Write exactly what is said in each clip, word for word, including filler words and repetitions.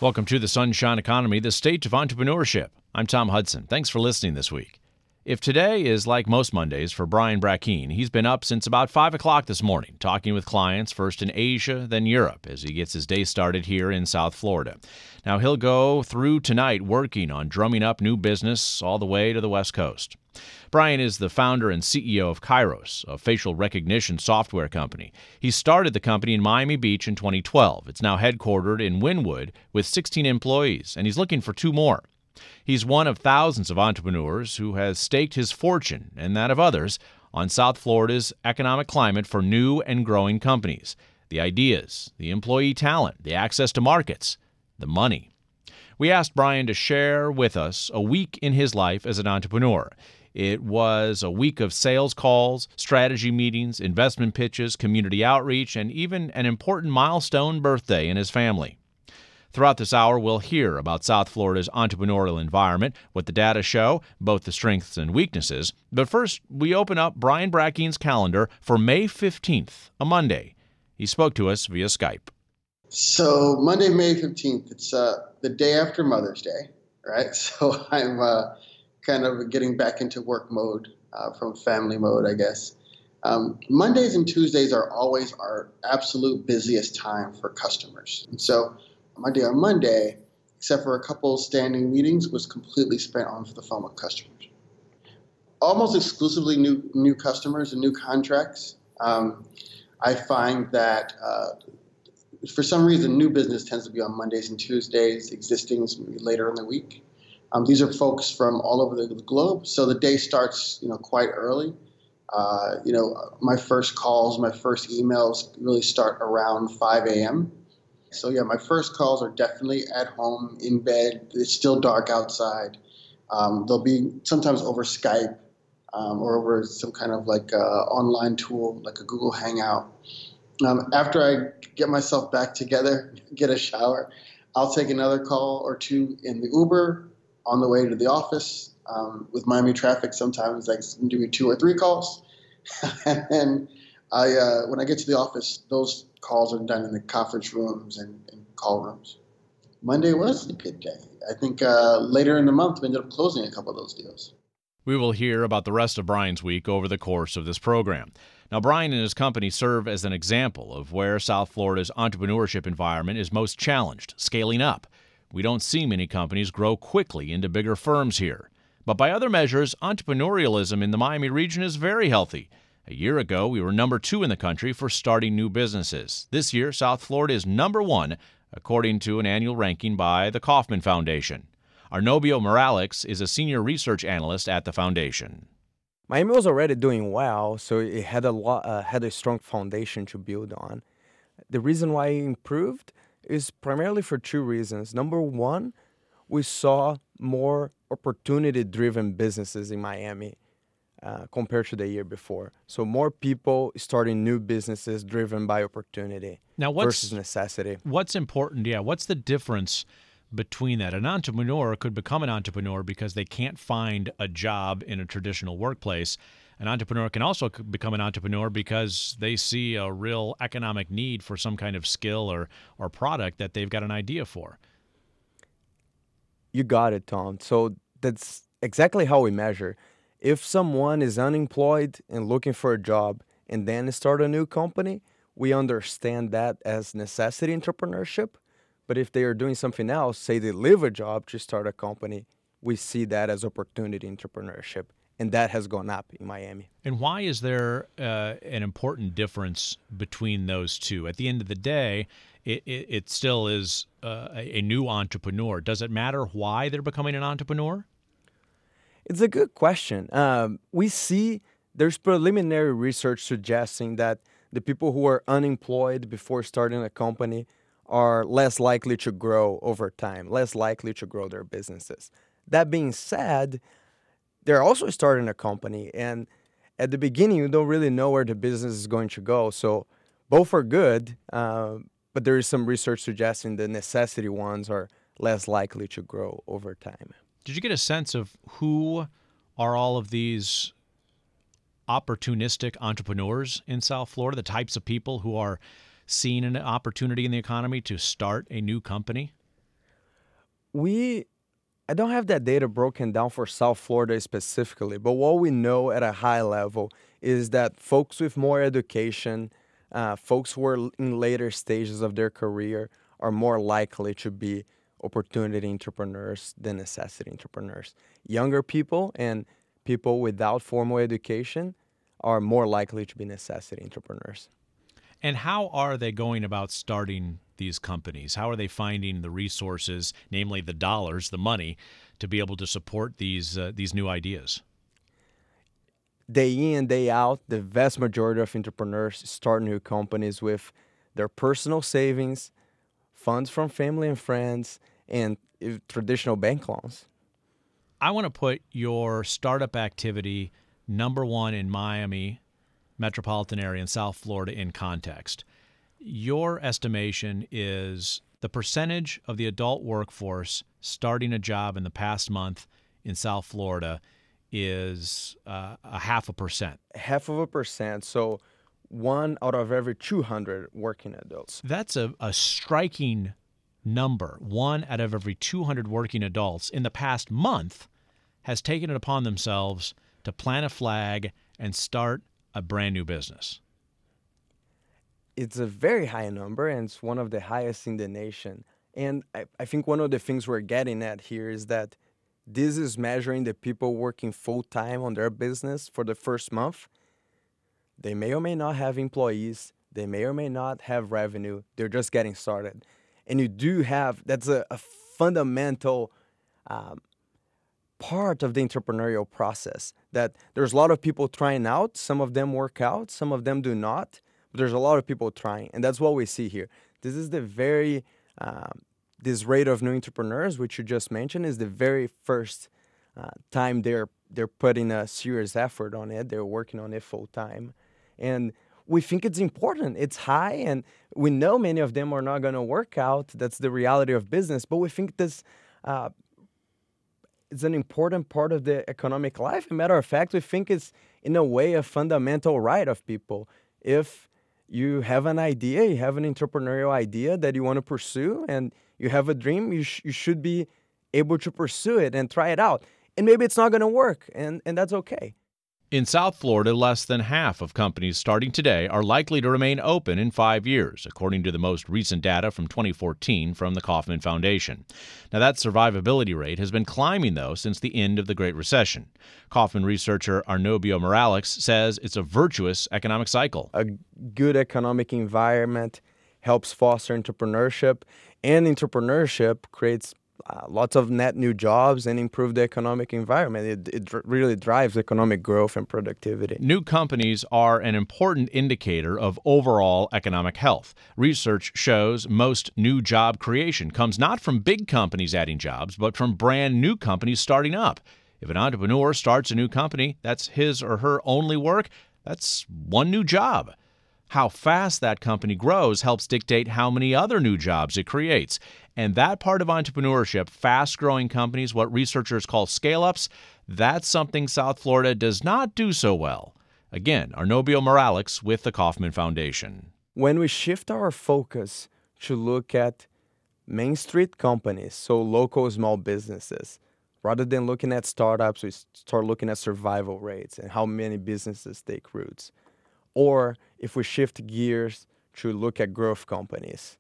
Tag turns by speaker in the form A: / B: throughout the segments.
A: Welcome to the Sunshine Economy, the stage of entrepreneurship. I'm Tom Hudson. Thanks for listening this week. If today is like most Mondays for Brian Brackeen, he's been up since about five o'clock this morning, talking with clients first in Asia, then Europe, as he gets his day started here in South Florida. Now, he'll go through tonight working on drumming up new business all the way to the West Coast. Brian is the founder and C E O of Kairos, a facial recognition software company. He started the company in Miami Beach in twenty twelve. It's now headquartered in Wynwood with sixteen employees, and he's looking for two more. He's one of thousands of entrepreneurs who has staked his fortune and that of others on South Florida's economic climate for new and growing companies. The ideas, the employee talent, the access to markets, the money. We asked Brian to share with us a week in his life as an entrepreneur. It was a week of sales calls, strategy meetings, investment pitches, community outreach, and even an important milestone birthday in his family. Throughout this hour, we'll hear about South Florida's entrepreneurial environment, what the data show, both the strengths and weaknesses. But first, we open up Brian Brackeen's calendar for May fifteenth, a Monday. He spoke to us via Skype.
B: So Monday, May fifteenth, it's uh, the day after Mother's Day, right? So I'm uh, kind of getting back into work mode uh, from family mode, I guess. Um, Mondays and Tuesdays are always our absolute busiest time for customers. And so my day on Monday, except for a couple standing meetings, was completely spent on the phone with customers. Almost exclusively new new customers and new contracts. Um, I find that uh, for some reason, new business tends to be on Mondays and Tuesdays, existing is maybe later in the week. Um, these are folks from all over the, the globe, so the day starts, you know, quite early. Uh, you know, my first calls, my first emails really start around five a.m. So yeah, my first calls are definitely at home, in bed. It's still dark outside. Um, they'll be sometimes over Skype um, or over some kind of like uh, online tool, like a Google Hangout. Um, after I get myself back together, get a shower, I'll take another call or two in the Uber on the way to the office. Um, with Miami traffic, sometimes I can do two or three calls. And then I, uh, when I get to the office, those calls are done in the conference rooms and, and call rooms. Monday was a good day. I think uh, later in the month, we ended up closing a couple of those deals.
A: We will hear about the rest of Brian's week over the course of this program. Now, Brian and his company serve as an example of where South Florida's entrepreneurship environment is most challenged, scaling up. We don't see many companies grow quickly into bigger firms here. But by other measures, entrepreneurialism in the Miami region is very healthy. A year ago, we were number two in the country for starting new businesses. This year, South Florida is number one, according to an annual ranking by the Kauffman Foundation. Arnobio Morales is a senior research analyst at the foundation.
C: Miami was already doing well, so it had a lot, uh, had a strong foundation to build on. The reason why it improved is primarily for two reasons. Number one, we saw more opportunity-driven businesses in Miami uh, compared to the year before. So more people starting new businesses driven by opportunity
A: now, what's,
C: versus necessity.
A: What's important? Yeah, what's the difference between that? An entrepreneur could become an entrepreneur because they can't find a job in a traditional workplace. An entrepreneur can also become an entrepreneur because they see a real economic need for some kind of skill or, or product that they've got an idea for.
C: You got it, Tom. So that's exactly how we measure. If someone is unemployed and looking for a job and then start a new company, we understand that as necessity entrepreneurship. But if they are doing something else, say they leave a job to start a company, we see that as opportunity entrepreneurship. And that has gone up in Miami.
A: And why is there uh, an important difference between those two? At the end of the day, it, it, it still is uh, a, a new entrepreneur. Does it matter why they're becoming an entrepreneur?
C: It's a good question. Um, we see there's preliminary research suggesting that the people who are unemployed before starting a company are less likely to grow over time, less likely to grow their businesses. That being said, they're also starting a company, and at the beginning, you don't really know where the business is going to go. So both are good, uh, but there is some research suggesting the necessity ones are less likely to grow over time.
A: Did you get a sense of who are all of these opportunistic entrepreneurs in South Florida, the types of people who are seeing an opportunity in the economy to start a new company?
C: We, I don't have that data broken down for South Florida specifically, but what we know at a high level is that folks with more education, uh, folks who are l- in later stages of their career, are more likely to be opportunity entrepreneurs than necessity entrepreneurs. Younger people and people without formal education are more likely to be necessity entrepreneurs.
A: And how are they going about starting these companies? How are they finding the resources, namely the dollars, the money, to be able to support these uh, these new ideas?
C: Day in, day out, the vast majority of entrepreneurs start new companies with their personal savings, funds from family and friends, and uh, traditional bank loans.
A: I want to put your startup activity number one in Miami, metropolitan area in South Florida in context. Your estimation is the percentage of the adult workforce starting a job in the past month in South Florida is uh, a half a percent.
C: Half of a percent, so one out of every two hundred working adults.
A: That's a, a striking number. One out of every two hundred working adults in the past month has taken it upon themselves to plant a flag and start a brand new business.
C: It's a very high number, and it's one of the highest in the nation. And I, I think one of the things we're getting at here is that this is measuring the people working full time on their business for the first month. They may or may not have employees, they may or may not have revenue, they're just getting started. And you do have, that's a, a fundamental um, part of the entrepreneurial process, that there's a lot of people trying out. Some of them work out, some of them do not, but there's a lot of people trying, and that's what we see here. This is the very um, this rate of new entrepreneurs, which you just mentioned, is the very first uh, time they're they're putting a serious effort on it. They're working on it full time, and we think it's important. It's high, and we know many of them are not going to work out. That's the reality of business. But we think this uh, is an important part of the economic life. As a matter of fact, we think it's in a way a fundamental right of people. If you have an idea, you have an entrepreneurial idea that you want to pursue, and you have a dream, you, sh- you should be able to pursue it and try it out. And maybe it's not going to work, and, and that's okay.
A: In South Florida, less than half of companies starting today are likely to remain open in five years, according to the most recent data from twenty fourteen from the Kauffman Foundation. Now, that survivability rate has been climbing, though, since the end of the Great Recession. Kauffman researcher Arnobio Morales says it's a virtuous economic cycle.
C: A good economic environment helps foster entrepreneurship, and entrepreneurship creates Uh, lots of net new jobs and improve the economic environment. It, it dr- really drives economic growth and productivity.
A: New companies are an important indicator of overall economic health. Research shows most new job creation comes not from big companies adding jobs, but from brand new companies starting up. If an entrepreneur starts a new company, that's his or her only work. That's one new job. How fast that company grows helps dictate how many other new jobs it creates. And that part of entrepreneurship, fast-growing companies, what researchers call scale-ups, that's something South Florida does not do so well. Again, Arnobio Morales with the Kauffman Foundation.
C: When we shift our focus to look at Main Street companies, so local small businesses, rather than looking at startups, we start looking at survival rates and how many businesses take roots. Or if we shift gears to look at growth companies,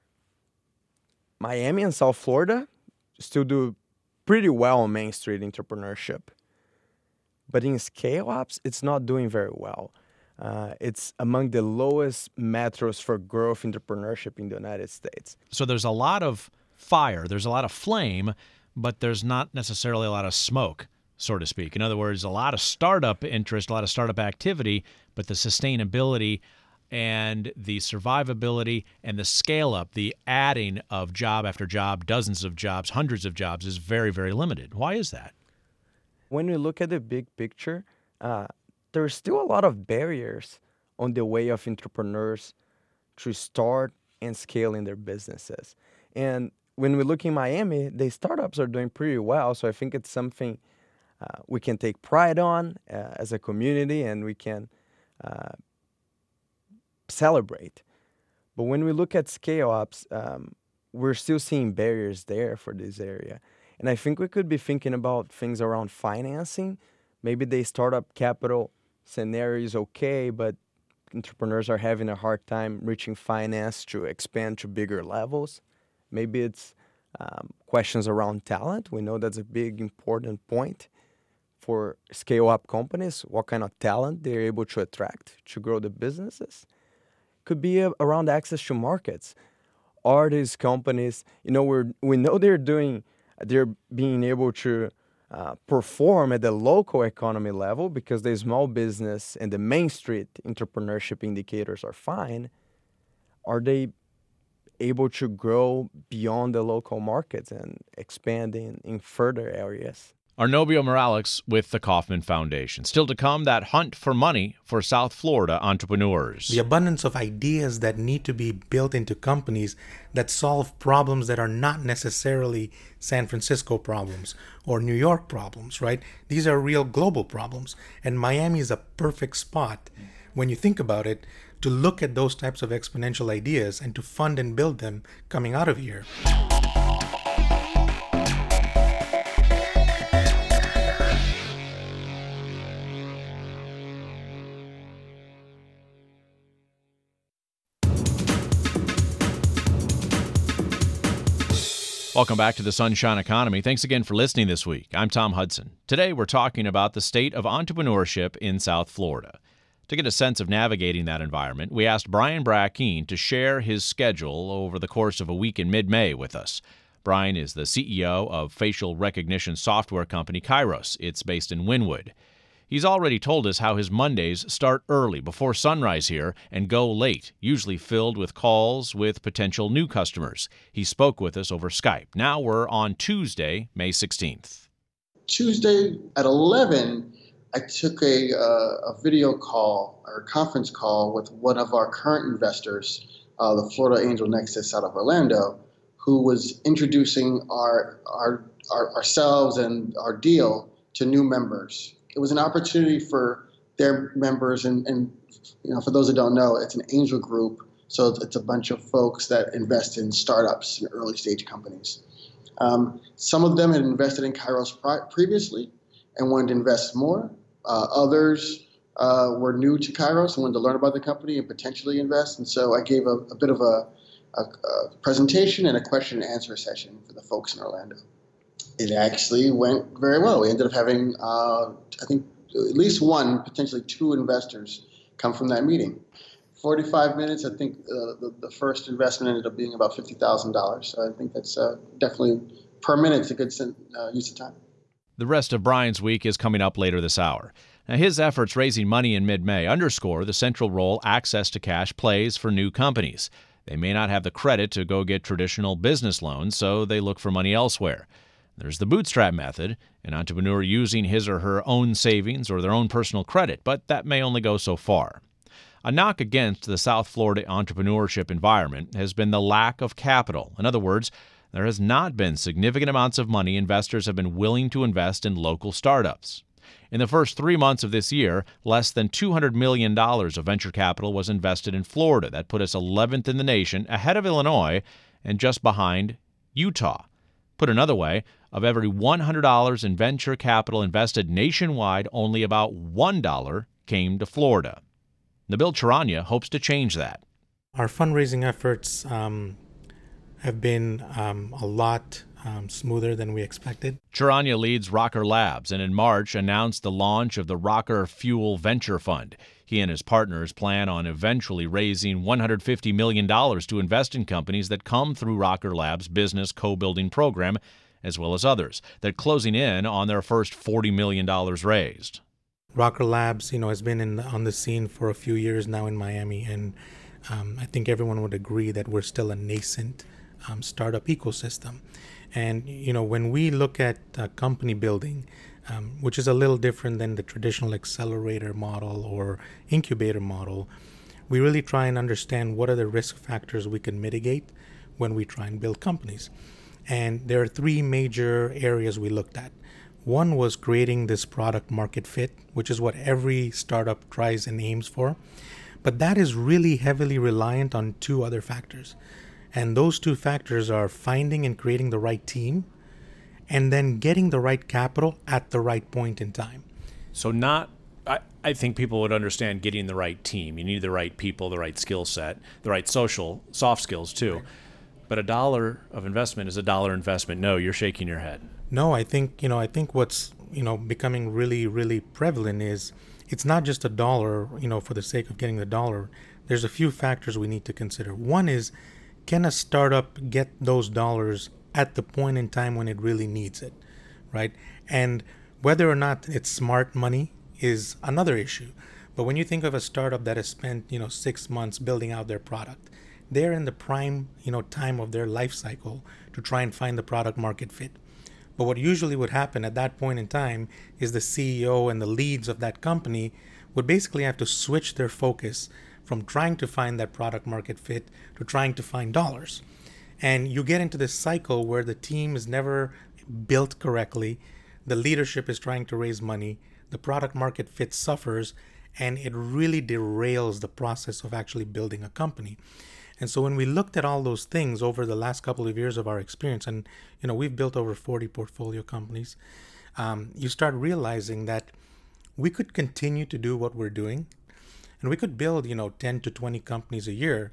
C: Miami and South Florida still do pretty well on Main Street entrepreneurship. But in scale-ups, it's not doing very well. Uh, it's among the lowest metros for growth entrepreneurship in the United States.
A: So there's a lot of fire, there's a lot of flame, but there's not necessarily a lot of smoke, so to speak. In other words, a lot of startup interest, a lot of startup activity, but the sustainability and the survivability and the scale-up, the adding of job after job, dozens of jobs, hundreds of jobs is very, very limited. Why is that?
C: When we look at the big picture, uh, there's still a lot of barriers on the way of entrepreneurs to start and scale in their businesses. And when we look in Miami, the startups are doing pretty well. So I think it's something uh, we can take pride on uh, as a community, and we can uh, celebrate. But when we look at scale-ups, um, we're still seeing barriers there for this area. And I think we could be thinking about things around financing. Maybe the startup capital scenario is okay, but entrepreneurs are having a hard time reaching finance to expand to bigger levels. Maybe it's um, questions around talent. We know that's a big, important point for scale-up companies, what kind of talent they're able to attract to grow the businesses. Could be a, around access to markets. Are these companies, you know, we're, we know they're doing, they're being able to uh, perform at the local economy level because the small business and the Main Street entrepreneurship indicators are fine. Are they able to grow beyond the local markets and expand in, in further areas?
A: Arnobio Morales with the Kauffman Foundation. Still to come, that hunt for money for South Florida entrepreneurs.
D: The abundance of ideas that need to be built into companies that solve problems that are not necessarily San Francisco problems or New York problems, right? These are real global problems. And Miami is a perfect spot, when you think about it, to look at those types of exponential ideas and to fund and build them coming out of here.
A: Welcome back to the Sunshine Economy. Thanks again for listening this week. I'm Tom Hudson. Today we're talking about the state of entrepreneurship in South Florida. To get a sense of navigating that environment, we asked Brian Brackeen to share his schedule over the course of a week in mid-May with us. Brian is the C E O of facial recognition software company Kairos. It's based in Wynwood. He's already told us how his Mondays start early, before sunrise here, and go late, usually filled with calls with potential new customers. He spoke with us over Skype. Now we're on Tuesday, May sixteenth.
B: Tuesday at eleven, I took a, uh, a video call or a conference call with one of our current investors, uh, the Florida Angel Nexus out of Orlando, who was introducing our, our, our ourselves and our deal to new members. It was an opportunity for their members, and, and you know, for those that don't know, it's an angel group, so it's, it's a bunch of folks that invest in startups and early stage companies. Um, some of them had invested in Kairos previously and wanted to invest more. Uh, others uh, were new to Kairos and wanted to learn about the company and potentially invest. And so I gave a, a bit of a, a, a presentation and a question and answer session for the folks in Orlando. It actually went very well. We ended up having, uh, I think, at least one, potentially two investors come from that meeting. forty-five minutes, I think uh, the, the first investment ended up being about fifty thousand dollars. So I think that's uh, definitely, per minute, it's a good uh, use of time.
A: The rest of Brian's week is coming up later this hour. Now, his efforts raising money in mid-May underscore the central role access to cash plays for new companies. They may not have the credit to go get traditional business loans, so they look for money elsewhere. There's the bootstrap method, an entrepreneur using his or her own savings or their own personal credit, but that may only go so far. A knock against the South Florida entrepreneurship environment has been the lack of capital. In other words, there has not been significant amounts of money investors have been willing to invest in local startups. In the first three months of this year, less than two hundred million dollars of venture capital was invested in Florida. That put us eleventh in the nation, ahead of Illinois, and just behind Utah. Put another way, of every one hundred dollars in venture capital invested nationwide, only about one dollar came to Florida. Nabil Charania hopes to change that.
D: Our fundraising efforts um, have been um, a lot um, smoother than we expected.
A: Charania leads Rocker Labs and in March announced the launch of the Rocker Fuel Venture Fund. He and his partners plan on eventually raising one hundred fifty million dollars to invest in companies that come through Rocker Labs' business co-building program, as well as others, that closing in on their first forty million dollars raised.
D: Rocker Labs, you know, has been in, on the scene for a few years now in Miami, and um, I think everyone would agree that we're still a nascent um, startup ecosystem. And, you know, when we look at uh, company building, um, which is a little different than the traditional accelerator model or incubator model, we really try and understand what are the risk factors we can mitigate when we try and build companies. And there are three major areas we looked at. One was creating this product market fit, which is what every startup tries and aims for. But that is really heavily reliant on two other factors. And those two factors are finding and creating the right team and then getting the right capital at the right point in time.
A: So not, I, I think people would understand getting the right team. You need the right people, the right skill set, the right social, soft skills too. Right. But a dollar of investment is a dollar investment. No, you're shaking your head.
D: No, I think, you know, I think what's, you know, becoming really, really prevalent is it's not just a dollar, you know, for the sake of getting the dollar. There's a few factors we need to consider. One is, can a startup get those dollars at the point in time when it really needs it, right? And whether or not it's smart money is another issue. But when you think of a startup that has spent, you know, six months building out their product, they're in the prime, you know, time of their life cycle to try and find the product market fit. But what usually would happen at that point in time is the C E O and the leads of that company would basically have to switch their focus from trying to find that product market fit to trying to find dollars. And you get into this cycle where the team is never built correctly, the leadership is trying to raise money, the product market fit suffers, and it really derails the process of actually building a company. And so when we looked at all those things over the last couple of years of our experience, and you know we've built over forty portfolio companies, um, you start realizing that we could continue to do what we're doing, and we could build, you know, ten to twenty companies a year.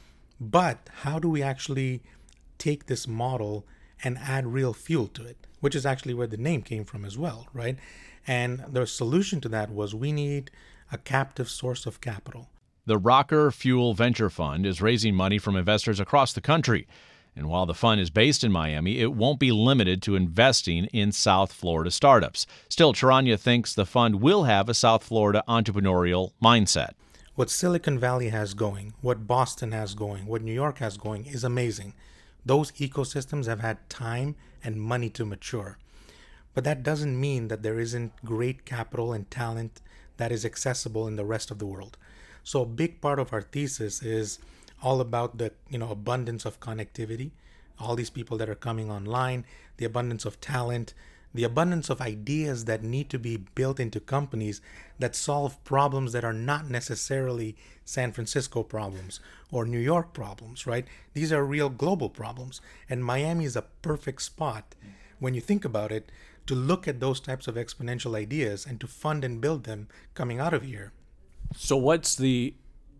D: But how do we actually take this model and add real fuel to it? Which is actually where the name came from as well, right? And the solution to that was we need a captive source of capital.
A: The Rocker Fuel Venture Fund is raising money from investors across the country. And while the fund is based in Miami, it won't be limited to investing in South Florida startups. Still, Charania thinks the fund will have a South Florida entrepreneurial mindset.
D: What Silicon Valley has going, what Boston has going, what New York has going is amazing. Those ecosystems have had time and money to mature. But that doesn't mean that there isn't great capital and talent that is accessible in the rest of the world. So a big part of our thesis is all about the, you know, abundance of connectivity, all these people that are coming online, the abundance of talent, the abundance of ideas that need to be built into companies that solve problems that are not necessarily San Francisco problems or New York problems, right? These are real global problems. And Miami is a perfect spot, when you think about it, to look at those types of exponential ideas and to fund and build them coming out of here.
A: So what's the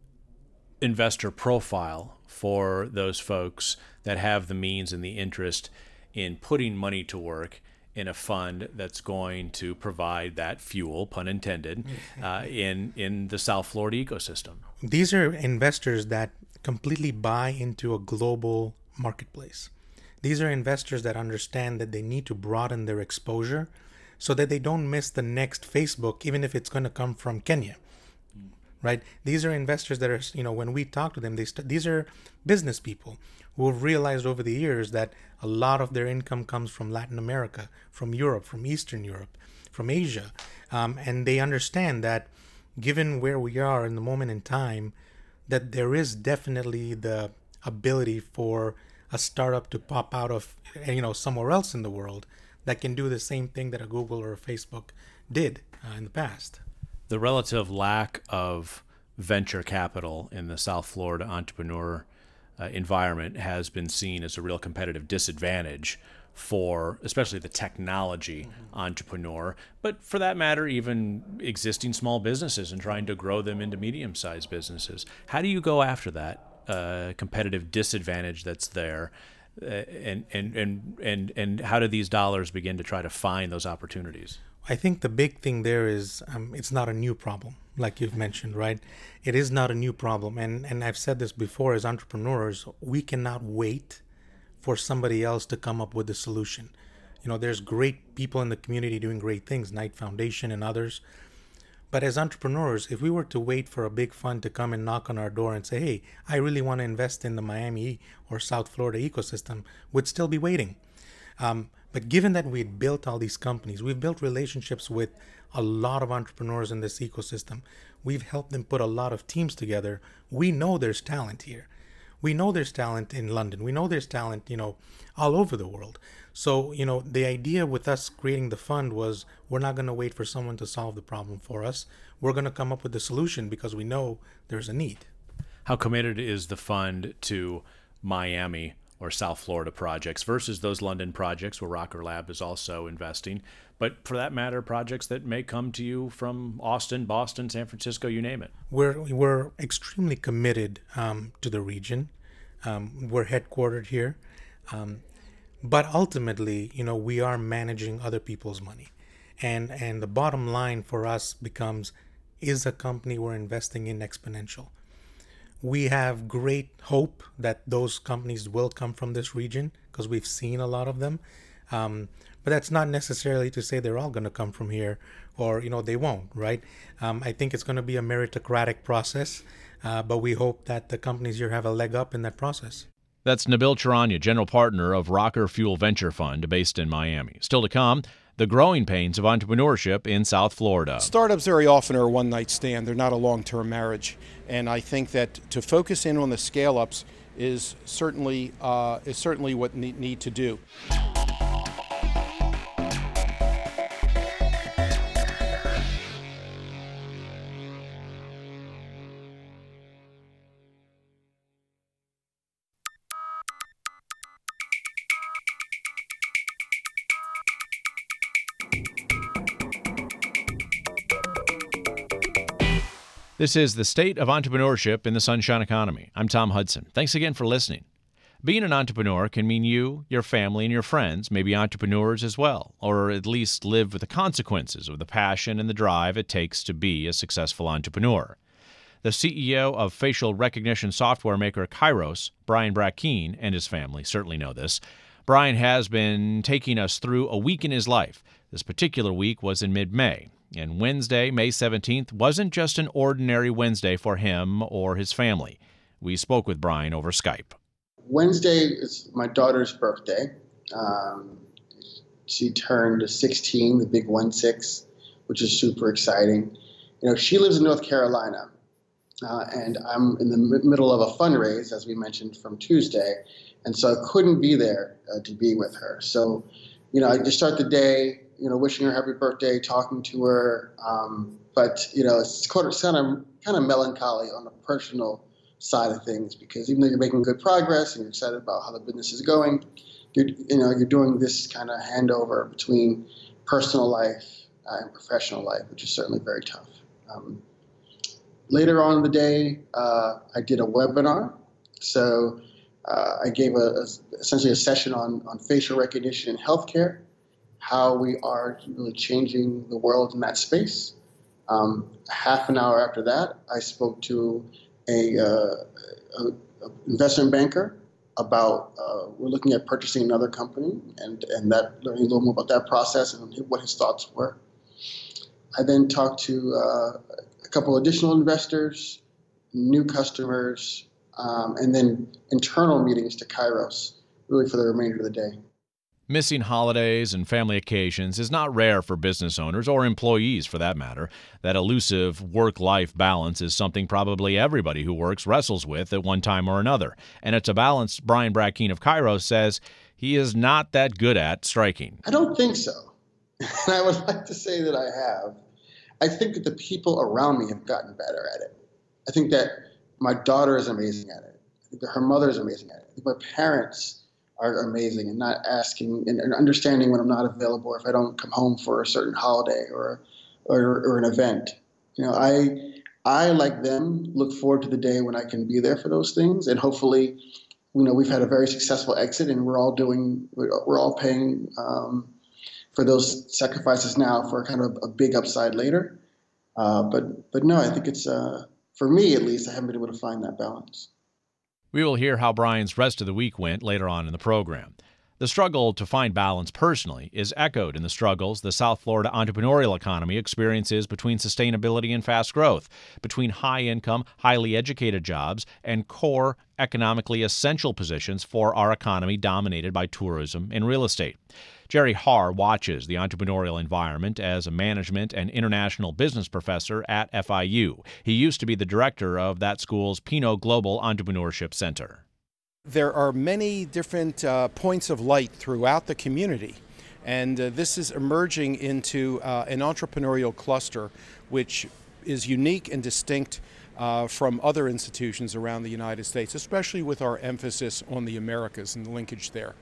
A: investor profile for those folks that have the means and the interest in putting money to work in a fund that's going to provide that fuel, pun intended, uh, in, in the South Florida ecosystem?
D: These are investors that completely buy into a global marketplace. These are investors that understand that they need to broaden their exposure so that they don't miss the next Facebook, even if it's going to come from Kenya. Right? These are investors that are, you know, when we talk to them, they st- these are business people who have realized over the years that a lot of their income comes from Latin America, from Europe, from Eastern Europe, from Asia. Um, and they understand that given where we are in the moment in time, that there is definitely the ability for a startup to pop out of, you know, somewhere else in the world that can do the same thing that a Google or a Facebook did uh, in the past.
A: The relative lack of venture capital in the South Florida entrepreneur uh, environment has been seen as a real competitive disadvantage for especially the technology mm-hmm. entrepreneur, but for that matter, even existing small businesses and trying to grow them into medium-sized businesses. How do you go after that uh, competitive disadvantage that's there? Uh, and, and, and, and, and how do these dollars begin to try to find those opportunities?
D: I think the big thing there is um, it's not a new problem, like you've mentioned, right? It is not a new problem. And, and I've said this before, as entrepreneurs, we cannot wait for somebody else to come up with the solution. You know, there's great people in the community doing great things, Knight Foundation and others. But as entrepreneurs, if we were to wait for a big fund to come and knock on our door and say, hey, I really want to invest in the Miami or South Florida ecosystem, we'd still be waiting. Um, But given that we'd built all these companies, we've built relationships with a lot of entrepreneurs in this ecosystem. We've helped them put a lot of teams together. We know there's talent here. We know there's talent in London. We know there's talent, you know, all over the world. So, you know, the idea with us creating the fund was we're not going to wait for someone to solve the problem for us. We're going to come up with the solution because we know there's a need.
A: How committed is the fund to Miami or South Florida projects versus those London projects where Rocker Lab is also investing. But for that matter, projects that may come to you from Austin, Boston, San Francisco, you name it.
D: We're, we're extremely committed um, to the region. Um, we're headquartered here. Um, but ultimately, you know, we are managing other people's money. And, and the bottom line for us becomes, is a company we're investing in exponential? We have great hope that those companies will come from this region because we've seen a lot of them. Um, but that's not necessarily to say they're all going to come from here or, you know, they won't, right? Um, I think it's going to be a meritocratic process, uh, but we hope that the companies here have a leg up in that process.
A: That's Nabil Charania, general partner of Rocker Fuel Venture Fund based in Miami. Still to come, the growing pains of entrepreneurship in South Florida.
E: Startups very often are a one-night stand. They're not a long-term marriage. And I think that to focus in on the scale-ups is certainly uh, is certainly what we need to do.
A: This is the State of Entrepreneurship in the Sunshine Economy. I'm Tom Hudson. Thanks again for listening. Being an entrepreneur can mean you, your family, and your friends may be entrepreneurs as well, or at least live with the consequences of the passion and the drive it takes to be a successful entrepreneur. The C E O of facial recognition software maker Kairos, Brian Brackeen, and his family certainly know this. Brian has been taking us through a week in his life. This particular week was in mid-May. And Wednesday, May seventeenth, wasn't just an ordinary Wednesday for him or his family. We spoke with Brian over Skype.
B: Wednesday is my daughter's birthday. Um, she turned sixteen, the big one six, which is super exciting. You know, she lives in North Carolina, uh, and I'm in the m- middle of a fundraise, as we mentioned, from Tuesday, and so I couldn't be there uh, to be with her. So, you know, I just start the day, you know, wishing her happy birthday, talking to her. Um, but, you know, it's kind of, kind of melancholy on the personal side of things because even though you're making good progress and you're excited about how the business is going, you're, you know, you're doing this kind of handover between personal life uh, and professional life, which is certainly very tough. Um, later on in the day, uh, I did a webinar. So uh, I gave a, a, essentially a session on, on facial recognition in healthcare, how we are really changing the world in that space. Um, half an hour after that, I spoke to a, uh, a, a investment banker about uh, we're looking at purchasing another company and, and that learning a little more about that process and what his thoughts were. I then talked to uh, a couple additional investors, new customers, um, and then internal meetings to Kairos, really for the remainder of the day.
A: Missing holidays and family occasions is not rare for business owners or employees for that matter. That elusive work-life balance is something probably everybody who works wrestles with at one time or another. And it's a balance Brian Brackeen of Kairos says he is not that good at striking.
B: I don't think so. And I would like to say that I have. I think that the people around me have gotten better at it. I think that my daughter is amazing at it. I think that her mother is amazing at it. I think my parents are amazing and not asking and, and understanding when I'm not available or if I don't come home for a certain holiday or, or or an event. You know, I I like them look forward to the day when I can be there for those things, and hopefully, you know, we've had a very successful exit and we're all doing we're all paying um, for those sacrifices now for kind of a big upside later. Uh, but but no, I think it's uh, for me at least I haven't been able to find that balance.
A: We will hear how Brian's rest of the week went later on in the program. The struggle to find balance personally is echoed in the struggles the South Florida entrepreneurial economy experiences between sustainability and fast growth, between high-income, highly educated jobs and core, economically essential positions for our economy dominated by tourism and real estate. Jerry Harr watches the entrepreneurial environment as a management and international business professor at F I U. He used to be the director of that school's Pinot Global Entrepreneurship Center.
E: There are many different uh, points of light throughout the community, and uh, this is emerging into uh, an entrepreneurial cluster which is unique and distinct uh, from other institutions around the United States, especially with our emphasis on the Americas and the linkage there.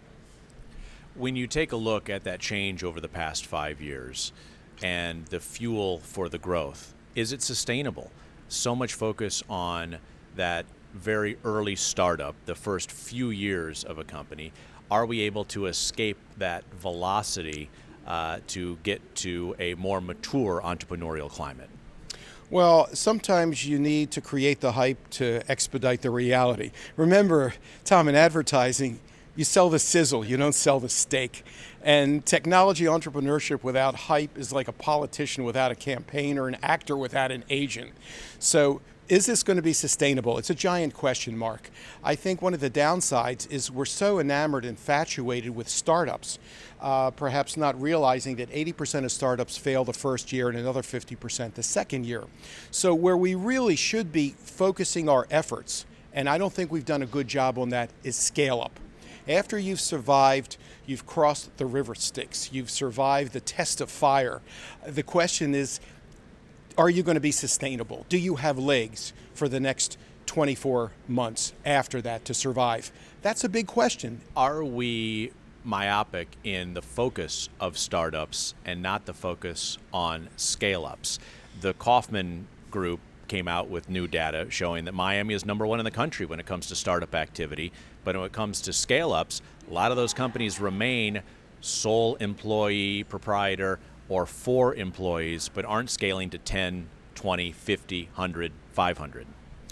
A: When you take a look at that change over the past five years and the fuel for the growth, is it sustainable? So much focus on that very early startup, the first few years of a company. Are we able to escape that velocity uh, to get to a more mature entrepreneurial climate?
E: Well, sometimes you need to create the hype to expedite the reality. Remember, Tom, in advertising, you sell the sizzle, you don't sell the steak. And technology entrepreneurship without hype is like a politician without a campaign or an actor without an agent. So is this going to be sustainable? It's a giant question mark. I think one of the downsides is we're so enamored and infatuated with startups, uh, perhaps not realizing that eighty percent of startups fail the first year and another fifty percent the second year. So where we really should be focusing our efforts, and I don't think we've done a good job on that, is scale up. After you've survived, you've crossed the river Styx, you've survived the test of fire, the question is, are you going to be sustainable? Do you have legs for the next twenty-four months after that to survive? That's a big question.
A: Are we myopic in the focus of startups and not the focus on scale-ups? The Kaufman Group came out with new data showing that Miami is number one in the country when it comes to startup activity. But when it comes to scale-ups, a lot of those companies remain sole employee, proprietor, or four employees, but aren't scaling to ten, twenty, fifty, one hundred, five hundred.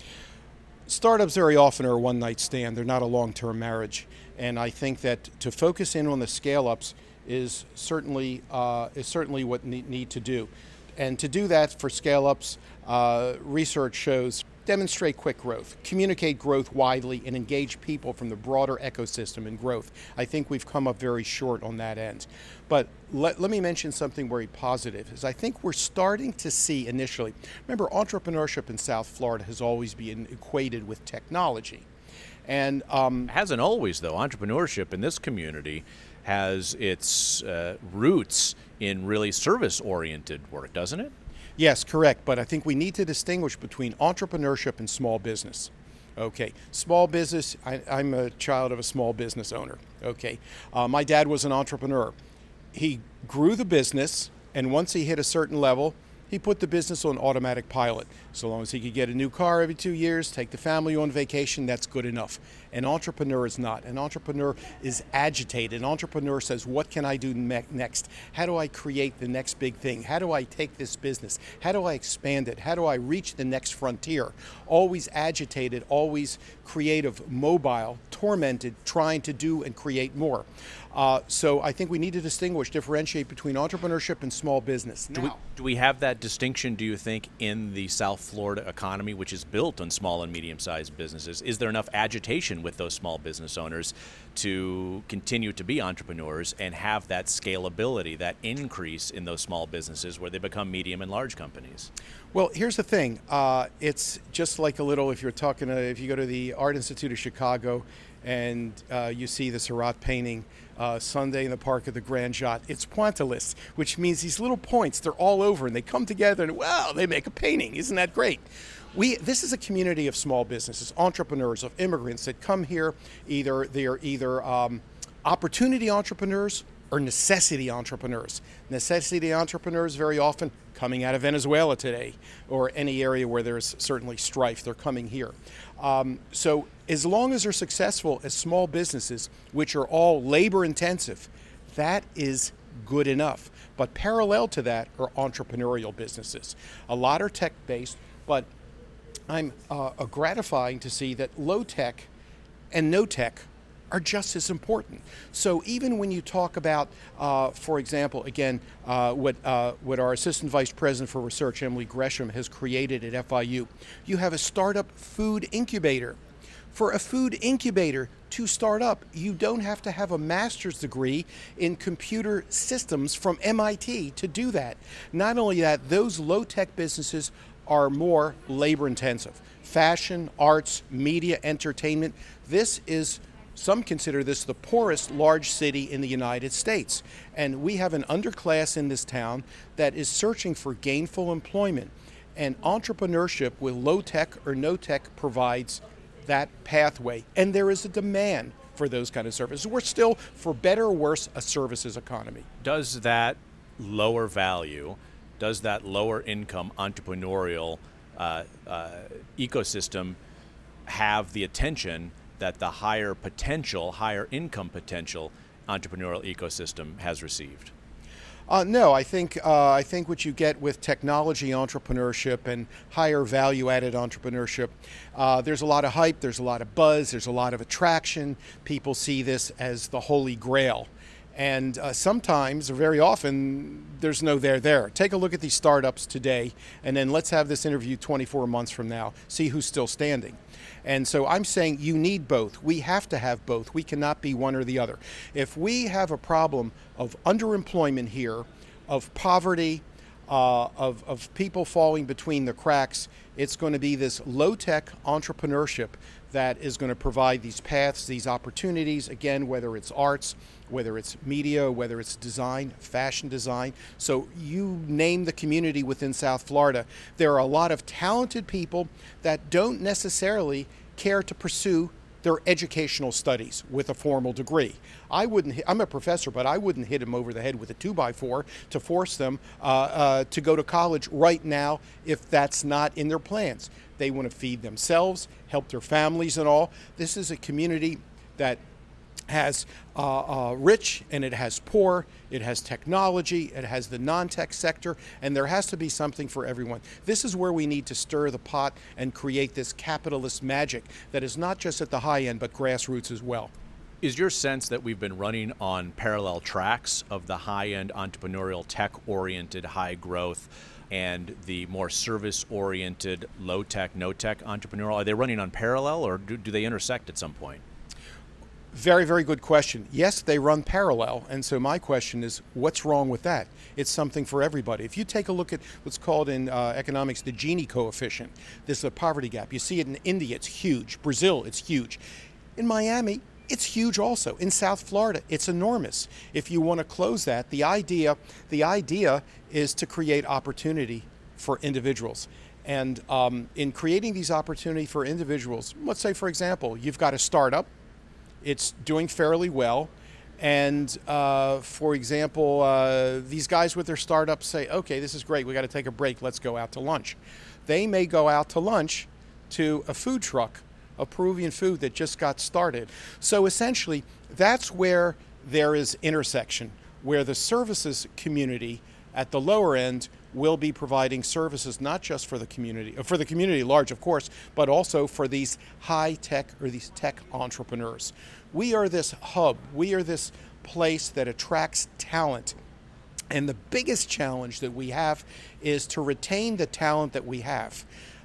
E: Startups very often are a one-night stand. They're not a long-term marriage. And I think that to focus in on the scale-ups is certainly uh, is certainly what we need to do. And to do that for scale-ups, uh, research shows demonstrate quick growth, communicate growth widely, and engage people from the broader ecosystem in growth. I think we've come up very short on that end. But let, let me mention something very positive, is I think we're starting to see initially, remember entrepreneurship in South Florida has always been equated with technology. And um,
A: hasn't always, though. Entrepreneurship in this community has its uh, roots in really service-oriented work, doesn't it?
E: Yes, correct. But I think we need to distinguish between entrepreneurship and small business. Okay, small business, I, I'm a child of a small business owner. Okay, uh, my dad was an entrepreneur. He grew the business, and once he hit a certain level, he put the business on automatic pilot. So long as he could get a new car every two years, take the family on vacation, that's good enough. An entrepreneur is not. An entrepreneur is agitated. An entrepreneur says, what can I do ne- next? How do I create the next big thing? How do I take this business? How do I expand it? How do I reach the next frontier? Always agitated, always creative, mobile, tormented, trying to do and create more. Uh, so I think we need to distinguish, differentiate between entrepreneurship and small business.
A: Do we, do we have that distinction, do you think, in the South Florida economy, which is built on small and medium-sized businesses? Is there enough agitation with those small business owners to continue to be entrepreneurs and have that scalability, that increase in those small businesses where they become medium and large companies?
E: Well, here's the thing. Uh, it's just like a little, if you're talking, to, if you go to the Art Institute of Chicago and uh, you see the Seurat painting, Uh, Sunday in the Park of the Grand Jatte. It's pointillist, which means these little points, they're all over and they come together and wow, they make a painting. Isn't that great? We, this is a community of small businesses, entrepreneurs, of immigrants that come here. Either they're either um, opportunity entrepreneurs or necessity entrepreneurs. Necessity entrepreneurs very often coming out of Venezuela today or any area where there's certainly strife, they're coming here. Um, so as long as they're successful as small businesses, which are all labor intensive, that is good enough. But parallel to that are entrepreneurial businesses. A lot are tech based, but I'm uh, gratifying to see that low tech and no tech are just as important. So even when you talk about, uh, for example, again, uh, what uh, what our Assistant Vice President for Research, Emily Gresham, has created at F I U, you have a startup food incubator. For a food incubator to start up, you don't have to have a master's degree in computer systems from M I T to do that. Not only that, those low-tech businesses are more labor-intensive. Fashion, arts, media, entertainment. This is Some consider this the poorest large city in the United States. And we have an underclass in this town that is searching for gainful employment. And entrepreneurship with low tech or no tech provides that pathway. And there is a demand for those kind of services. We're still, for better or worse, a services economy.
A: Does that lower value, does that lower income entrepreneurial uh, uh, ecosystem have the attention that the higher potential, higher income potential entrepreneurial ecosystem has received?
E: Uh, no, I think uh, I think what you get with technology entrepreneurship and higher value-added entrepreneurship, uh, there's a lot of hype, there's a lot of buzz, there's a lot of attraction. People see this as the holy grail. And uh, sometimes, or very often, there's no there there. Take a look at these startups today, and then let's have this interview twenty-four months from now, see who's still standing. And so I'm saying you need both. We have to have both. We cannot be one or the other. If we have a problem of underemployment here, of poverty, uh, of, of people falling between the cracks, it's going to be this low-tech entrepreneurship that is going to provide these paths, these opportunities, again, whether it's arts, whether it's media, whether it's design, fashion design. So you name the community within South Florida. There are a lot of talented people that don't necessarily care to pursue their educational studies with a formal degree. I wouldn't, hit, I'm a professor, but I wouldn't hit them over the head with a two by four to force them uh, uh, to go to college right now if that's not in their plans. They want to feed themselves, help their families and all. This is a community that has uh, uh, rich and it has poor, it has technology, it has the non-tech sector, and there has to be something for everyone. This is where we need to stir the pot and create this capitalist magic that is not just at the high end, but grassroots as well.
A: Is your sense that we've been running on parallel tracks of the high-end entrepreneurial, tech-oriented, high-growth, and the more service-oriented, low-tech, no-tech entrepreneurial? Are they running on parallel, or do, do they intersect at some point?
E: Very, very good question. Yes, they run parallel. And so my question is, what's wrong with that? It's something for everybody. If you take a look at what's called in uh, economics the Gini coefficient, this is a poverty gap. You see it in India, it's huge. Brazil, it's huge. In Miami, it's huge also. In South Florida, it's enormous. If you want to close that, the idea, the idea is to create opportunity for individuals. And um, in creating these opportunities for individuals, let's say, for example, you've got a startup. It's doing fairly well. And uh, for example, uh, these guys with their startups say, okay, this is great. We got to take a break. Let's go out to lunch. They may go out to lunch to a food truck, a Peruvian food that just got started. So essentially, that's where there is intersection, where the services community at the lower end will be providing services not just for the community, for the community at large, of course, but also for these high-tech or these tech entrepreneurs. We are this hub. We are this place that attracts talent. And the biggest challenge that we have is to retain the talent that we have.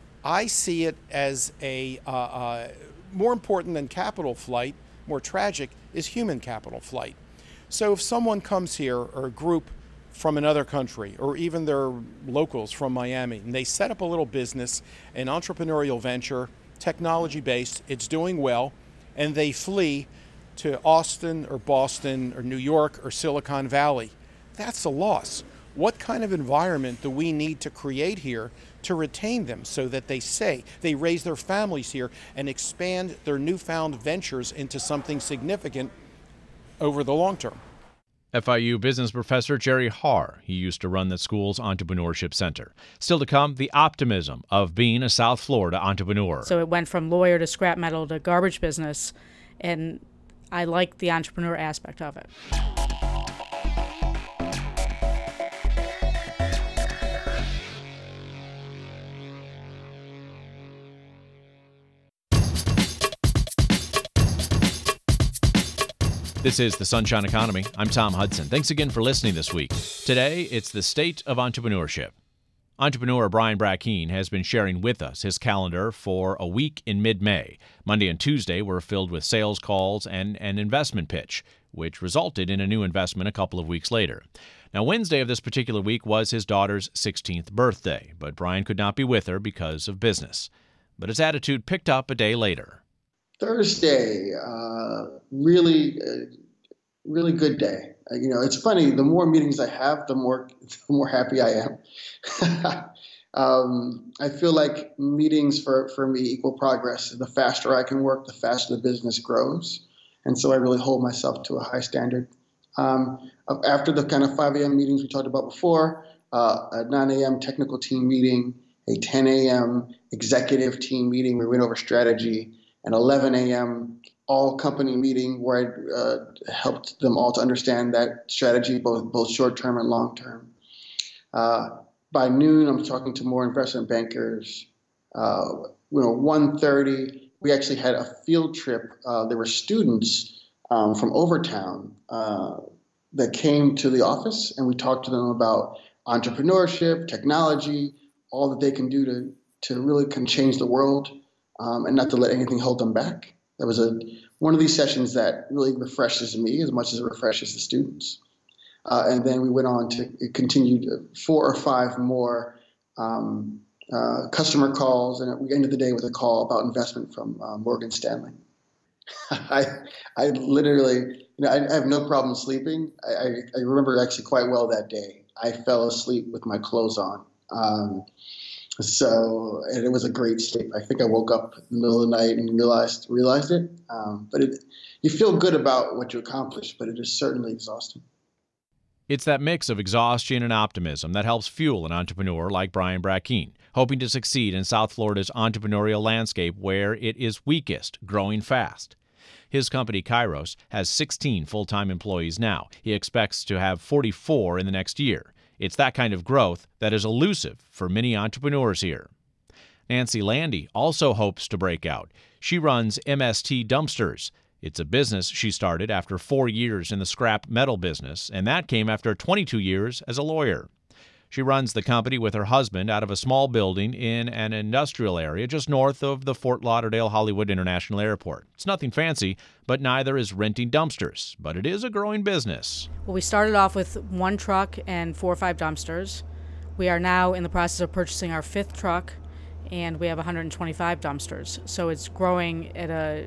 E: I see it as a uh, uh, more important than capital flight, more tragic, is human capital flight. So if someone comes here, or a group from another country, or even their locals from Miami, and they set up a little business, an entrepreneurial venture, technology-based, it's doing well, and they flee to Austin or Boston or New York or Silicon Valley, that's a loss. What kind of environment do we need to create here to retain them so that they stay, they raise their families here and expand their newfound ventures into something significant over the long term?
A: F I U business professor Jerry Harr. He used to run the school's entrepreneurship center. Still to come, the optimism of being a South Florida entrepreneur.
F: So it went from lawyer to scrap metal to garbage business, and I like the entrepreneur aspect of it.
A: This is the Sunshine Economy. I'm Tom Hudson. Thanks again for listening this week. Today, it's the state of entrepreneurship. Entrepreneur Brian Brackeen has been sharing with us his calendar for a week in mid-May. Monday and Tuesday were filled with sales calls and an investment pitch, which resulted in a new investment a couple of weeks later. Now, Wednesday of this particular week was his daughter's sixteenth birthday, but Brian could not be with her because of business. But his attitude picked up a day later.
B: Thursday, uh, really, uh, really good day. Uh, you know, it's funny. The more meetings I have, the more, the more happy I am. Um, I feel like meetings for, for me equal progress. The faster I can work, the faster the business grows. And so I really hold myself to a high standard. Um, after the kind of five a.m. meetings we talked about before, uh, a nine a.m. technical team meeting, a ten a.m. executive team meeting where we went over strategy, an eleven a.m. all company meeting where I uh, helped them all to understand that strategy, both both short term and long term. Uh, by noon, I'm talking to more investment bankers. Uh, you know, one thirty, we actually had a field trip. Uh, there were students um, from Overtown uh, that came to the office, and we talked to them about entrepreneurship, technology, all that they can do to to really can change the world, um, and not to let anything hold them back. That was a one of these sessions that really refreshes me as much as it refreshes the students. Uh, and then we went on to continue four or five more um, uh, customer calls, and we ended the day with a call about investment from uh, Morgan Stanley. I I literally, you know, I, I have no problem sleeping. I, I, I remember actually quite well that day. I fell asleep with my clothes on. Um, so, and it was a great sleep. I think I woke up in the middle of the night and realized realized it. Um, but it, you feel good about what you accomplished, but it is certainly exhausting.
A: It's that mix of exhaustion and optimism that helps fuel an entrepreneur like Brian Brackeen, hoping to succeed in South Florida's entrepreneurial landscape where it is weakest, growing fast. His company, Kairos, has sixteen full-time employees now. He expects to have forty-four in the next year. It's that kind of growth that is elusive for many entrepreneurs here. Nancy Landy also hopes to break out. She runs M S T Dumpsters. It's a business she started after four years in the scrap metal business, and that came after twenty-two years as a lawyer. She runs the company with her husband out of a small building in an industrial area just north of the Fort Lauderdale-Hollywood International Airport. It's nothing fancy, but neither is renting dumpsters, but it is a growing business.
F: Well, we started off with one truck and four or five dumpsters. We are now in the process of purchasing our fifth truck, and we have one hundred twenty-five dumpsters. So it's growing at a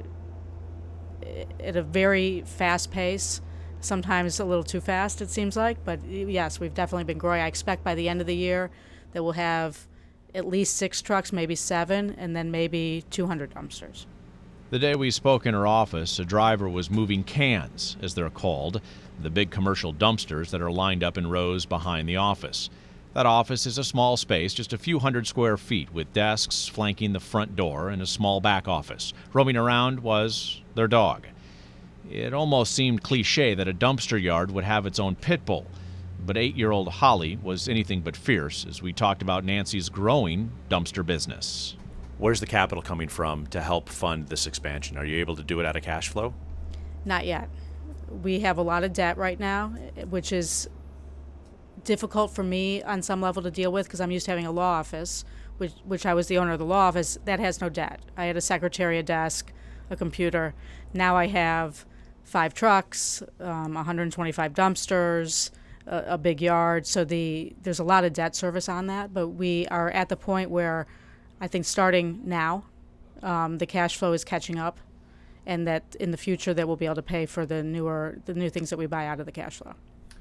F: at a very fast pace, sometimes a little too fast, it seems like. But yes, we've definitely been growing. I expect by the end of the year that we'll have at least six trucks, maybe seven, and then maybe two hundred dumpsters.
A: The day we spoke in her office, a driver was moving cans, as they're called, the big commercial dumpsters that are lined up in rows behind the office. That office is a small space, just a few hundred square feet, with desks flanking the front door and a small back office. Roaming around was their dog. It almost seemed cliche that a dumpster yard would have its own pit bull, but eight-year-old Holly was anything but fierce as we talked about Nancy's growing dumpster business. Where's the capital coming from to help fund this expansion? Are you able to do it out of cash flow?
F: Not yet. We have a lot of debt right now, which is difficult for me on some level to deal with because I'm used to having a law office, which, which I was the owner of the law office. That has no debt. I had a secretary, a desk, a computer. Now I have five trucks, um, one hundred twenty-five dumpsters, a, a big yard. So the there's a lot of debt service on that, but we are at the point where I think starting now, um, the cash flow is catching up, and that in the future that we'll be able to pay for the newer the new things that we buy out of the cash flow.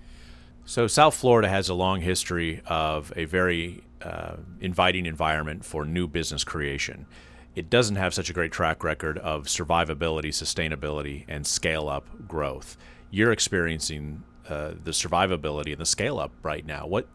A: So South Florida has a long history of a very uh, inviting environment for new business creation. It doesn't have such a great track record of survivability, sustainability, and scale-up growth. You're experiencing uh, the survivability and the scale-up right now. What,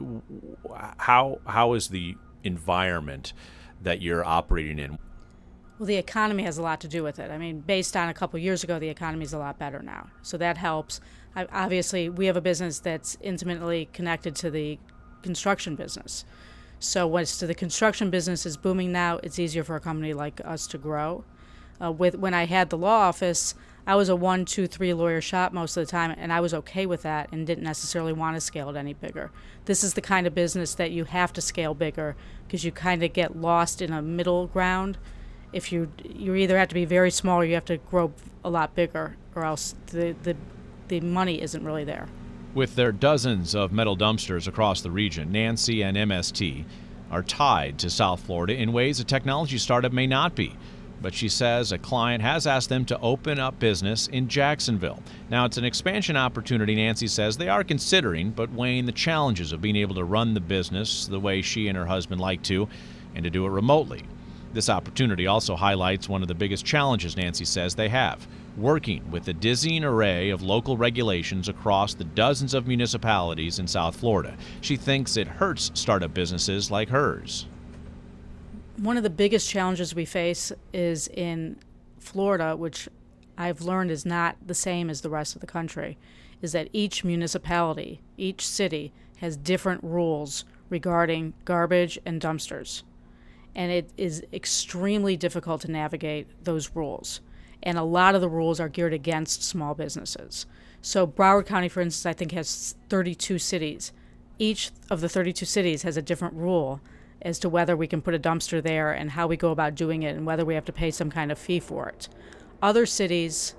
A: how, how is the environment that you're operating in?
F: Well, the economy has a lot to do with it. I mean, based on a couple of years ago, the economy is a lot better now. So that helps. I, obviously, we have a business that's intimately connected to the construction business. So once the construction business is booming now, it's easier for a company like us to grow. Uh, with when I had the law office, I was a one, two, three lawyer shop most of the time, and I was okay with that and didn't necessarily want to scale it any bigger. This is the kind of business that you have to scale bigger because you kind of get lost in a middle ground. If you you either have to be very small or you have to grow a lot bigger, or else the the, the money isn't really there.
A: With their dozens of metal dumpsters across the region, Nancy and M S T are tied to South Florida in ways a technology startup may not be. but she says a client has asked them to open up business in Jacksonville. Now, it's an expansion opportunity, Nancy says they are considering, but weighing the challenges of being able to run the business the way she and her husband like to, and to do it remotely. This opportunity also highlights one of the biggest challenges Nancy says they have, working with the dizzying array of local regulations across the dozens of municipalities in South Florida. She thinks it hurts startup businesses like hers.
F: One of the biggest challenges we face is in Florida, which I've learned is not the same as the rest of the country, is that each municipality, each city has different rules regarding garbage and dumpsters. And it is extremely difficult to navigate those rules. And a lot of the rules are geared against small businesses. So Broward County, for instance, I think has thirty-two cities. Each of the thirty-two cities has a different rule as to whether we can put a dumpster there and how we go about doing it and whether we have to pay some kind of fee for it. Other cities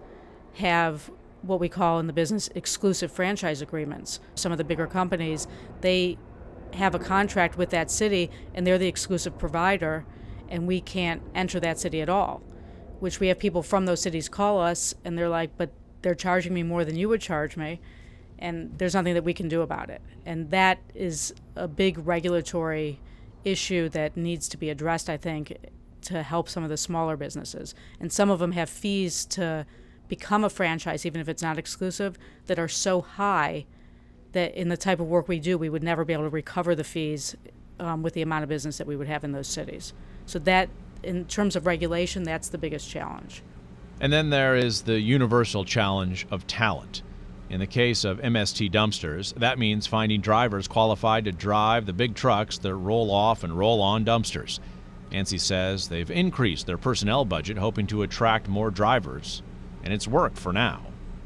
F: have what we call in the business exclusive franchise agreements. Some of the bigger companies, they have a contract with that city and they're the exclusive provider and we can't enter that city at all, which we have people from those cities call us and they're like, but they're charging me more than you would charge me, and there's nothing that we can do about it. And that is a big regulatory issue that needs to be addressed, I think, to help some of the smaller businesses. And some of them have fees to become a franchise, even if it's not exclusive, that are so high that in the type of work we do, we would never be able to recover the fees um, with the amount of business that we would have in those cities. So that, in terms of regulation, that's the biggest challenge.
A: And then there is the universal challenge of talent. In the case of M S T Dumpsters, that means finding drivers qualified to drive the big trucks that roll off and roll on dumpsters. Nancy says they've increased their personnel budget, hoping to attract more drivers, and it's worked for now.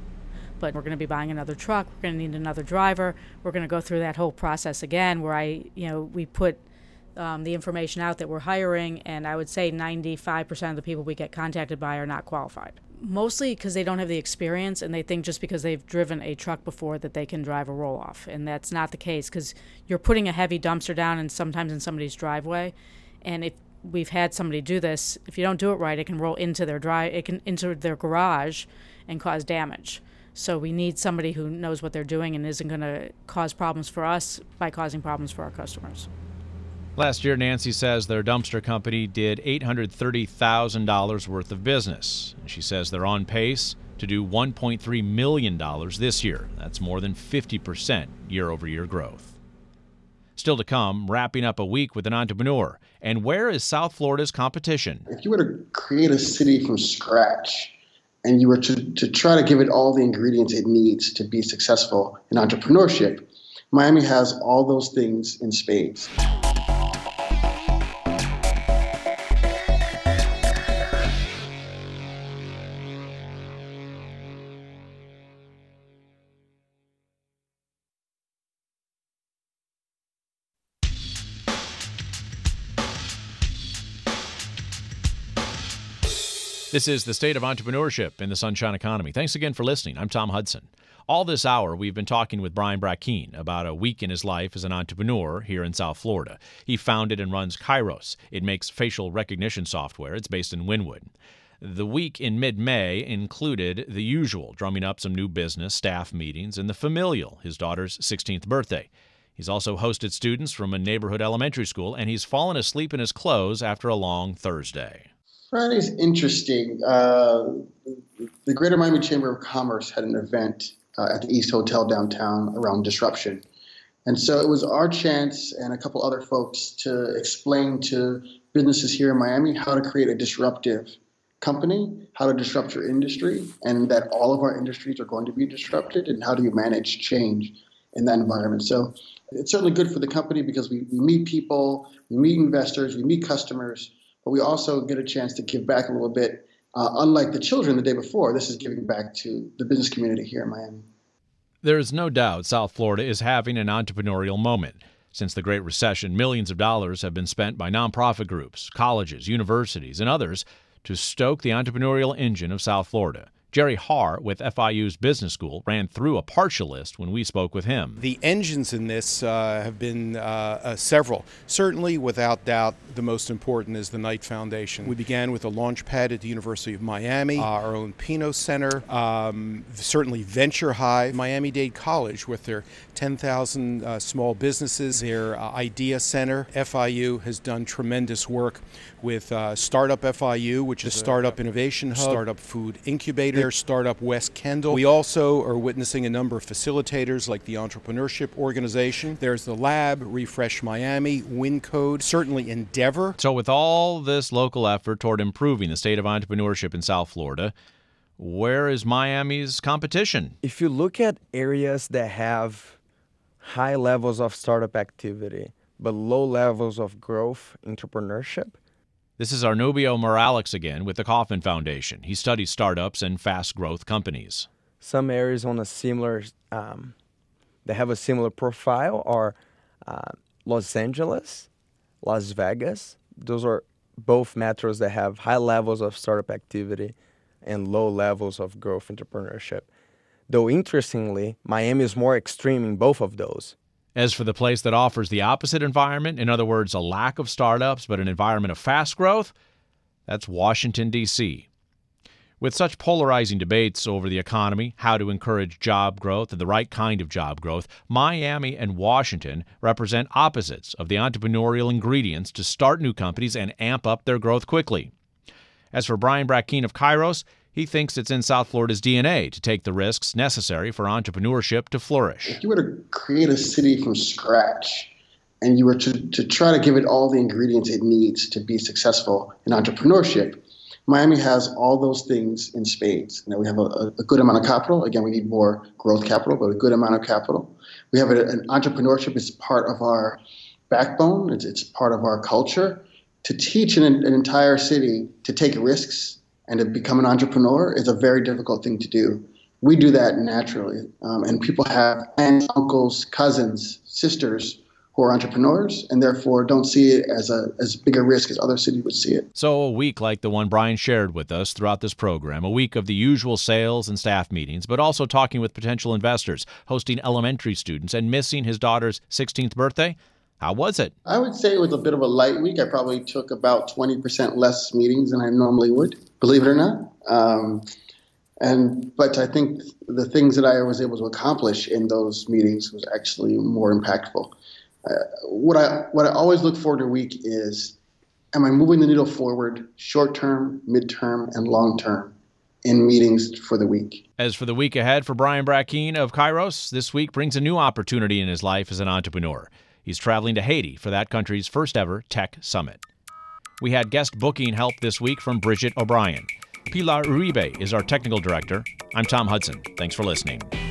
F: But we're going to be buying another truck. We're going to need another driver. We're going to go through that whole process again where I, you know, we put um, the information out that we're hiring, and I would say ninety-five percent of the people we get contacted by are not qualified. Mostly because they don't have the experience and they think just because they've driven a truck before that they can drive a roll-off. And that's not the case because you're putting a heavy dumpster down and sometimes in somebody's driveway. And if we've had somebody do this, if you don't do it right, it can roll into their drive, it can into their garage and cause damage. So we need somebody who knows what they're doing and isn't going to cause problems for us by causing problems for our customers.
A: Last year, Nancy says their dumpster company did eight hundred thirty thousand dollars worth of business. She says they're on pace to do one point three million dollars this year. That's more than fifty percent year-over-year growth. Still to come, wrapping up a week with an entrepreneur. And where is South Florida's competition?
B: If you were to create a city from scratch and you were to, to try to give it all the ingredients it needs to be successful in entrepreneurship, Miami has all those things in spades.
A: This is the State of Entrepreneurship in the Sunshine Economy. Thanks again for listening. I'm Tom Hudson. All this hour, we've been talking with Brian Brackeen about a week in his life as an entrepreneur here in South Florida. He founded and runs Kairos. It makes facial recognition software. It's based in Wynwood. The week in mid-May included the usual, drumming up some new business, staff meetings, and the familial, his daughter's sixteenth birthday. He's also hosted students from a neighborhood elementary school, and he's fallen asleep in his clothes after a long Thursday.
B: Friday's interesting. Uh, the Greater Miami Chamber of Commerce had an event uh, at the East Hotel downtown around disruption. And so it was our chance and a couple other folks to explain to businesses here in Miami how to create a disruptive company, how to disrupt your industry, and that all of our industries are going to be disrupted, and how do you manage change in that environment. So it's certainly good for the company because we, we meet people, we meet investors, we meet customers, but we also get a chance to give back a little bit. Uh, unlike the children the day before, this is giving back to the business community here in Miami.
A: There is no doubt South Florida is having an entrepreneurial moment. Since the Great Recession, millions of dollars have been spent by nonprofit groups, colleges, universities, and others to stoke the entrepreneurial engine of South Florida. Jerry Harr with F I U's Business School ran through a partial list when we spoke with him.
E: The engines in this uh, have been uh, uh, several. Certainly, without doubt, the most important is the Knight Foundation. We began with a launch pad at the University of Miami, our own Pinot Center, um, certainly Venture Hive, Miami-Dade College with their ten thousand uh, small businesses, their uh, Idea Center. F I U has done tremendous work with uh, Startup F I U, which is a startup innovation hub, startup food incubator, their startup West Kendall. We also are witnessing a number of facilitators like the Entrepreneurship Organization. There's the Lab, Refresh Miami, WinCode, certainly Endeavor.
A: So with all this local effort toward improving the state of entrepreneurship in South Florida, where is Miami's competition?
C: If you look at areas that have high levels of startup activity, but low levels of growth, entrepreneurship.
A: This is Arnubio Morales again with the Kauffman Foundation. He studies startups and fast growth companies.
C: Some areas on a similar, um, that have a similar profile are uh, Los Angeles, Las Vegas. Those are both metros that have high levels of startup activity and low levels of growth entrepreneurship. Though interestingly, Miami is more extreme in both of those.
A: As for the place that offers the opposite environment, in other words, a lack of startups but an environment of fast growth, that's Washington, D C With such polarizing debates over the economy, how to encourage job growth and the right kind of job growth, Miami and Washington represent opposites of the entrepreneurial ingredients to start new companies and amp up their growth quickly. As for Brian Brackeen of Kairos, he thinks it's in South Florida's D N A to take the risks necessary for entrepreneurship to flourish.
B: If you were to create a city from scratch and you were to, to try to give it all the ingredients it needs to be successful in entrepreneurship, Miami has all those things in spades. You know, we have a, a good amount of capital. Again, we need more growth capital, but a good amount of capital. We have a, an entrepreneurship is part of our backbone. It's, it's part of our culture. To teach an, an entire city to take risks and to become an entrepreneur is a very difficult thing to do. We do that naturally. Um, and people have aunts, uncles, cousins, sisters who are entrepreneurs and therefore don't see it as a as big a risk as other cities would see it.
A: So a week like the one Brian shared with us throughout this program, a week of the usual sales and staff meetings, but also talking with potential investors, hosting elementary students, and missing his daughter's sixteenth birthday. How was it?
B: I would say it was a bit of a light week. I probably took about twenty percent less meetings than I normally would, believe it or not. Um, and but I think the things that I was able to accomplish in those meetings was actually more impactful. Uh, what I what I always look for in a week is, am I moving the needle forward, short term, mid-term, and long term, in meetings for the week?
A: As for the week ahead for Brian Brackeen of Kairos, this week brings a new opportunity in his life as an entrepreneur. He's traveling to Haiti for that country's first ever tech summit. We had guest booking help this week from Bridget O'Brien. Pilar Uribe is our technical director. I'm Tom Hudson. Thanks for listening.